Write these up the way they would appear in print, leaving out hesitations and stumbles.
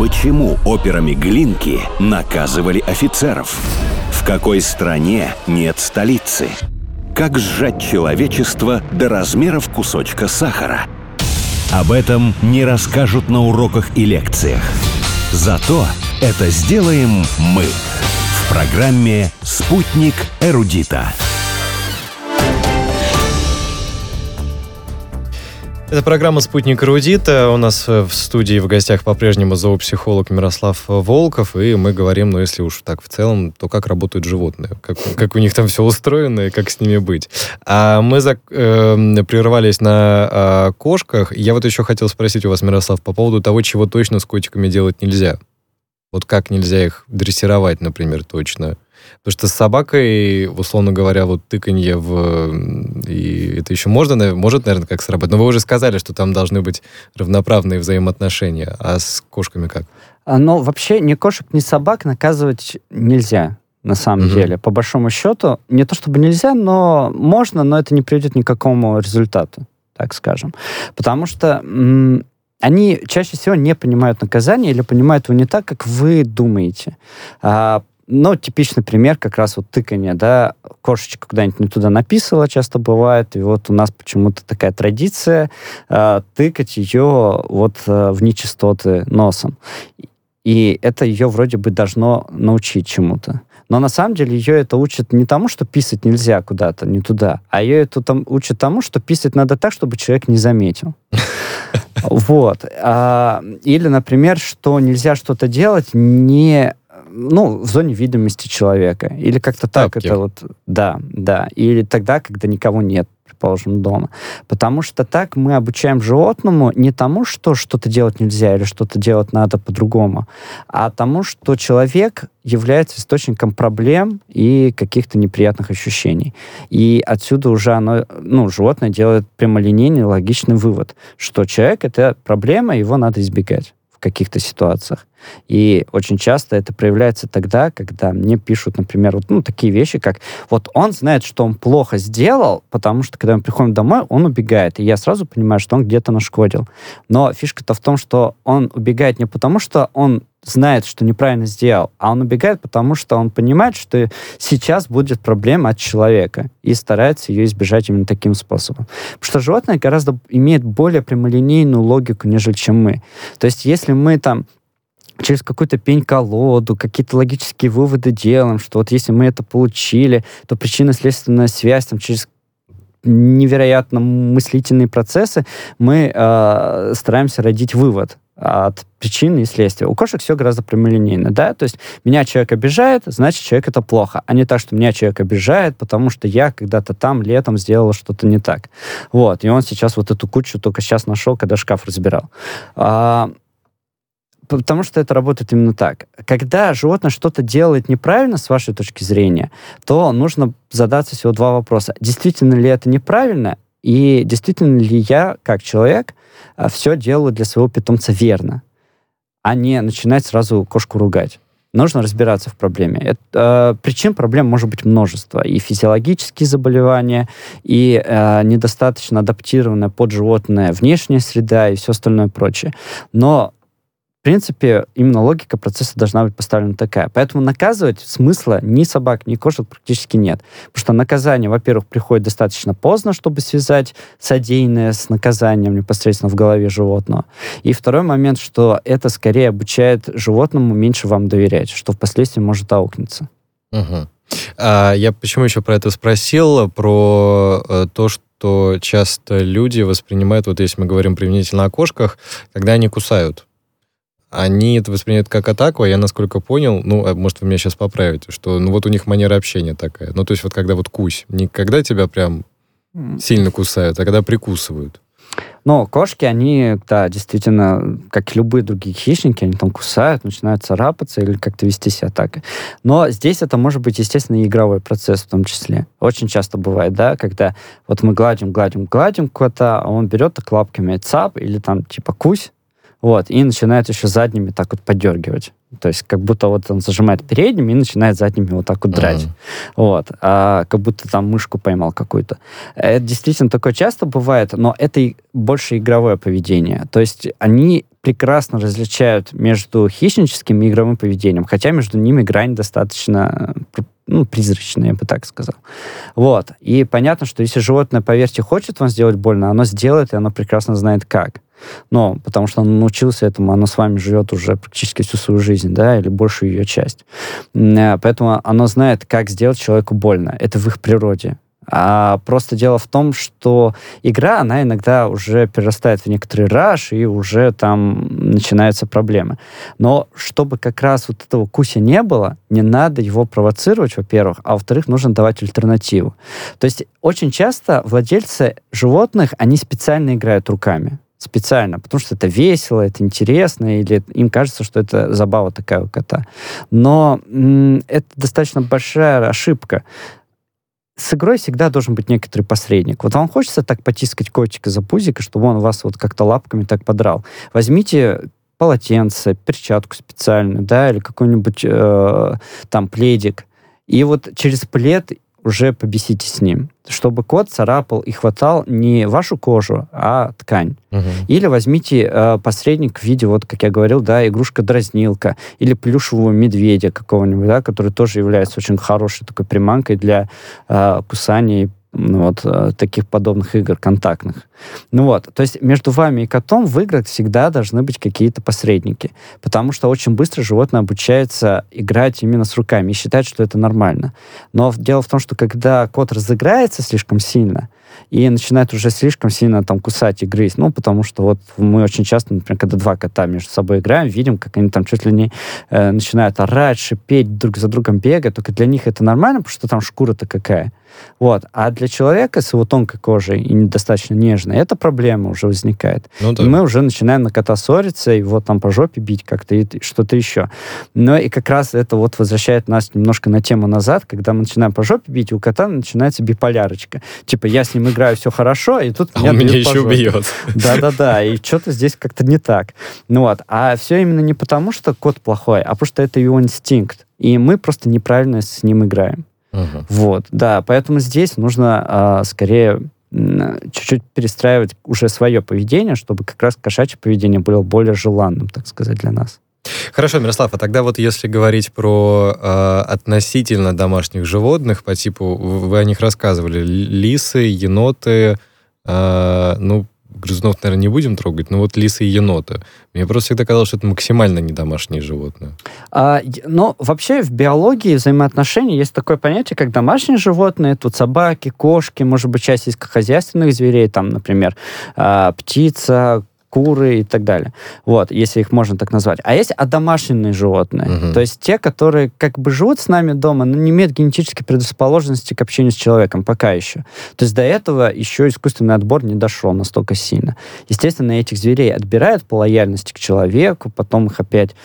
Почему операми Глинки наказывали офицеров? В какой стране нет столицы? Как сжать человечество до размеров кусочка сахара? Об этом не расскажут на уроках и лекциях. Зато это сделаем мы в программе «Спутник эрудита». Это программа «Спутник эрудита». У нас в студии в гостях по-прежнему зоопсихолог Мирослав Волков, и мы говорим, ну, если уж так в целом, то как работают животные, как у них там все устроено и как с ними быть. А мы прервались на кошках. Я вот еще хотел спросить у вас, Мирослав, по поводу того, чего точно с котиками делать нельзя. Вот как нельзя их дрессировать, например, точно. Потому что с собакой, условно говоря, вот тыканье и это еще может, наверное, как сработать. Но вы уже сказали, что там должны быть равноправные взаимоотношения. А с кошками как? Но вообще ни кошек, ни собак наказывать нельзя, на самом деле. По большому счету, не то чтобы нельзя, но можно, но это не приведет ни к какому результату, так скажем. Потому что они чаще всего не понимают наказание или понимают его не так, как вы думаете. Ну, типичный пример как раз вот тыканье, да, кошечка куда-нибудь не туда написала, часто бывает, и вот у нас почему-то такая традиция тыкать ее вот в нечистоты носом. И это ее вроде бы должно научить чему-то. Но на самом деле ее это учит не тому, что писать нельзя куда-то, не туда, а ее это учит тому, что писать надо так, чтобы человек не заметил. Вот. Или, например, что нельзя что-то делать в зоне видимости человека. Или как-то так это вот... Да. Или тогда, когда никого нет, предположим, дома. Потому что так мы обучаем животному не тому, что что-то делать нельзя или что-то делать надо по-другому, а тому, что человек является источником проблем и каких-то неприятных ощущений. И отсюда уже животное делает прямолинейный, логичный вывод, что человек — это проблема, его надо избегать в каких-то ситуациях. И очень часто это проявляется тогда, когда мне пишут, например, такие вещи, как вот он знает, что он плохо сделал, потому что, когда мы приходим домой, он убегает. И я сразу понимаю, что он где-то нашкодил. Но фишка-то в том, что он убегает не потому, что он знает, что неправильно сделал, а он убегает, потому что он понимает, что сейчас будет проблема от человека, и старается ее избежать именно таким способом. Потому что животное гораздо имеет более прямолинейную логику, нежели чем мы. То есть если мы там через какую-то пень-колоду, какие-то логические выводы делаем, что вот если мы это получили, то причинно-следственная связь там, через невероятно мыслительные процессы мы стараемся родить вывод от причины и следствия. У кошек все гораздо прямолинейно, да? То есть меня человек обижает, значит, человек это плохо, а не так, что меня человек обижает, потому что я когда-то там летом сделала что-то не так. Вот. И он сейчас вот эту кучу только сейчас нашел, когда шкаф разбирал. Потому что это работает именно так. Когда животное что-то делает неправильно, с вашей точки зрения, то нужно задаться всего два вопроса. Действительно ли это неправильно? И действительно ли я, как человек, все делаю для своего питомца верно? А не начинать сразу кошку ругать. Нужно разбираться в проблеме. Причин проблем может быть множество. И физиологические заболевания, и недостаточно адаптированная под животное внешняя среда, и все остальное прочее. Но в принципе, именно логика процесса должна быть поставлена такая. Поэтому наказывать смысла ни собак, ни кошек практически нет. Потому что наказание, во-первых, приходит достаточно поздно, чтобы связать содеянное с наказанием непосредственно в голове животного. И второй момент, что это скорее обучает животному меньше вам доверять, что впоследствии может аукнуться. Угу. Я почему еще про это спросил? Про то, что часто люди воспринимают, вот если мы говорим применительно о кошках, когда они кусают. Они это воспринимают как атаку, а я, насколько понял, может, вы меня сейчас поправите, что, вот у них манера общения такая. То есть вот когда вот кусь, не когда тебя прям сильно кусают, а когда прикусывают. Но кошки, они, да, действительно, как и любые другие хищники, они там кусают, начинают царапаться или как-то вести себя так. Но здесь это может быть, естественно, и игровой процесс в том числе. Очень часто бывает, да, когда вот мы гладим кота, а он берет так лапками цап или там типа кусь, Вот, и начинает еще задними так вот подергивать. То есть как будто вот он зажимает передними и начинает задними вот так вот драть. Вот. Как будто там мышку поймал какую-то. Это действительно такое часто бывает, но это больше игровое поведение. То есть они прекрасно различают между хищническим и игровым поведением, хотя между ними грань достаточно призрачная, я бы так сказал. Вот. И понятно, что если животное, поверьте, хочет вам сделать больно, оно сделает, и оно прекрасно знает как. Но потому что оно научился этому, оно с вами живет уже практически всю свою жизнь, да, или большую ее часть. Поэтому оно знает, как сделать человеку больно. Это в их природе. А просто дело в том, что игра, она иногда уже перерастает в некоторый раш, и уже там начинаются проблемы. Но чтобы как раз вот этого куся не было, не надо его провоцировать, во-первых, а во-вторых, нужно давать альтернативу. То есть очень часто владельцы животных, они специально играют руками. Специально, потому что это весело, это интересно, или им кажется, что это забава такая у кота. Но это достаточно большая ошибка. С игрой всегда должен быть некоторый посредник. Вот вам хочется так потискать котика за пузико, чтобы он вас вот как-то лапками так подрал. Возьмите полотенце, перчатку специальную, да, или какой-нибудь там пледик, и вот через плед уже побеситесь с ним, чтобы кот царапал и хватал не вашу кожу, а ткань. Или возьмите посредник в виде, вот, как я говорил, да, игрушка-дразнилка или плюшевого медведя какого-нибудь, да, который тоже является очень хорошей такой приманкой для кусания таких подобных игр контактных. То есть между вами и котом в играх всегда должны быть какие-то посредники, потому что очень быстро животное обучается играть именно с руками и считает, что это нормально. Но дело в том, что когда кот разыграется слишком сильно и начинает уже слишком сильно там кусать и грызть, потому что вот мы очень часто, например, когда два кота между собой играем, видим, как они там чуть ли не начинают орать, шипеть, друг за другом бегать, только для них это нормально, потому что там шкура-то какая. Вот. А для человека с его тонкой кожей и недостаточно нежной, эта проблема уже возникает. Да. И мы уже начинаем на кота ссориться, и вот там по жопе бить как-то, и что-то еще. Но и как раз это вот возвращает нас немножко на тему назад, когда мы начинаем по жопе бить, и у кота начинается биполярочка. Типа, я с ним играю, все хорошо, и тут меня бьют по жопе. Бьет. Да-да-да, и что-то здесь как-то не так. А все именно не потому, что кот плохой, а потому что это его инстинкт. И мы просто неправильно с ним играем. Вот, да, поэтому здесь нужно скорее чуть-чуть перестраивать уже свое поведение, чтобы как раз кошачье поведение было более желанным, так сказать, для нас. Хорошо, Мирослав, а тогда вот если говорить про относительно домашних животных, по типу, вы о них рассказывали, лисы, еноты, грызунов, наверное, не будем трогать, но вот лисы и еноты. Мне просто всегда казалось, что это максимально не домашние животные. Вообще в биологии взаимоотношений есть такое понятие, как домашние животные. Тут собаки, кошки, может быть, часть сельскохозяйственных зверей, там, например, птица, куры и так далее. Вот, если их можно так назвать. А есть одомашненные животные. То есть те, которые как бы живут с нами дома, но не имеют генетической предрасположенности к общению с человеком пока еще. То есть до этого еще искусственный отбор не дошел настолько сильно. Естественно, этих зверей отбирают по лояльности к человеку, потом их опять,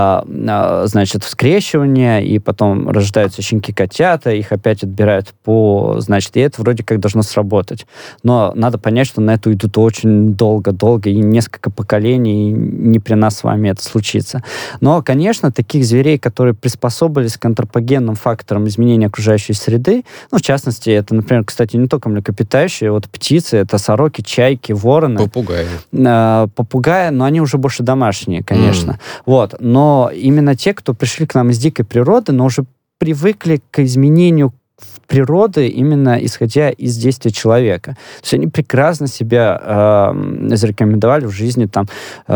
в скрещивание, и потом рождаются щенки-котята, их опять отбирают и это вроде как должно сработать. Но надо понять, что на это идут очень долго-долго, и несколько поколений, и не при нас с вами это случится. Но, конечно, таких зверей, которые приспособились к антропогенным факторам изменения окружающей среды, в частности, это, например, кстати, не только млекопитающие, вот птицы, это сороки, чайки, вороны. Попугаи, но они уже больше домашние, конечно. Но именно те, кто пришли к нам из дикой природы, но уже привыкли к изменению природы, именно исходя из действия человека. То есть они прекрасно себя зарекомендовали в жизни там,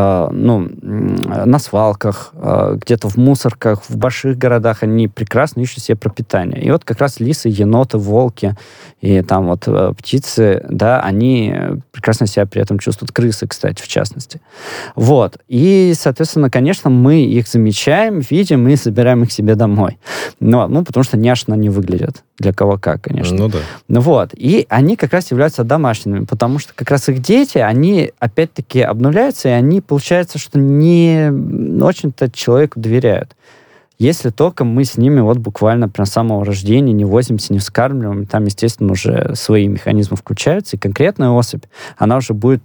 на свалках, где-то в мусорках, в больших городах. Они прекрасно ищут себе пропитание. И вот как раз лисы, еноты, волки и там вот птицы, да, они прекрасно себя при этом чувствуют. Крысы, кстати, в частности. Вот. И, соответственно, конечно, мы их замечаем, видим и собираем их себе домой. Потому что няшно они выглядят. Для кого как, конечно. И они как раз являются домашними, потому что как раз их дети, они опять-таки обнуляются, и они, получается, что не очень-то человеку доверяют. Если только мы с ними буквально прям с самого рождения не возимся, не вскармливаем, там, естественно, уже свои механизмы включаются, и конкретная особь, она уже будет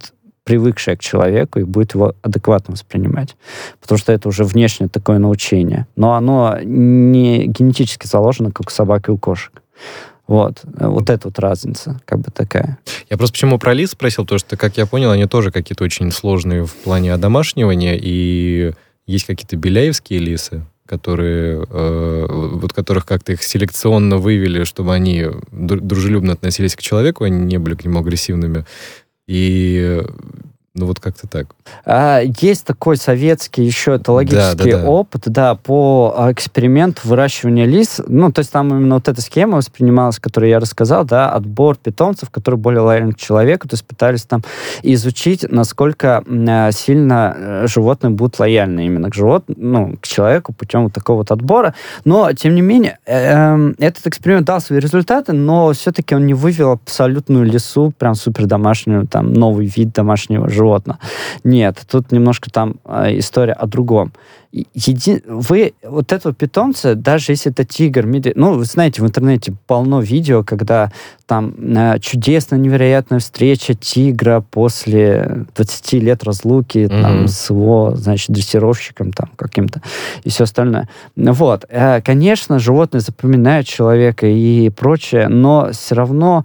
привыкшее к человеку и будет его адекватно воспринимать. Потому что это уже внешнее такое научение. Но оно не генетически заложено, как у собак и у кошек. Вот эта вот разница, как бы такая. Я просто почему про лис спросил, потому что, как я понял, они тоже какие-то очень сложные в плане одомашнивания, и есть какие-то беляевские лисы, которые, вот которых как-то их селекционно вывели, чтобы они дружелюбно относились к человеку, они не были к нему агрессивными. И ну вот как-то так. Есть такой советский еще этологический опыт, по эксперименту выращивания лис. Ну, то есть там именно вот эта схема воспринималась, которую я рассказал, отбор питомцев, которые более лояльны к человеку. То есть пытались там изучить, насколько сильно животные будут лояльны именно к к человеку путем вот такого вот отбора. Но, тем не менее, этот эксперимент дал свои результаты, но все-таки он не вывел абсолютную лису, прям супер домашнюю, там, новый вид домашнего животного. Нет, тут немножко там история о другом. Вы вот этого питомца, даже если это тигр, медведь, вы знаете, в интернете полно видео, когда там чудесная, невероятная встреча тигра после 20 лет разлуки там, с его, дрессировщиком там каким-то и все остальное. Вот. Конечно, животные запоминают человека и прочее, но все равно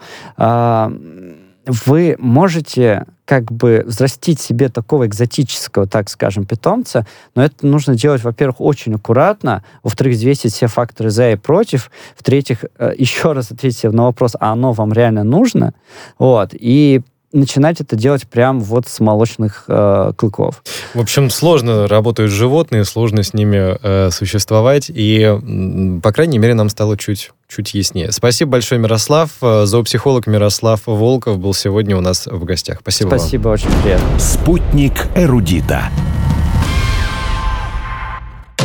вы можете как бы взрастить себе такого экзотического, так скажем, питомца, но это нужно делать, во-первых, очень аккуратно, во-вторых, взвесить все факторы за и против, в-третьих, еще раз ответить на вопрос, а оно вам реально нужно? Вот. И начинать это делать прям вот с молочных клыков. В общем, сложно работают животные, сложно с ними существовать, и, по крайней мере, нам стало чуть яснее. Спасибо большое, Мирослав. Зоопсихолог Мирослав Волков был сегодня у нас в гостях. Спасибо вам. Спасибо, очень приятно. Спутник эрудита.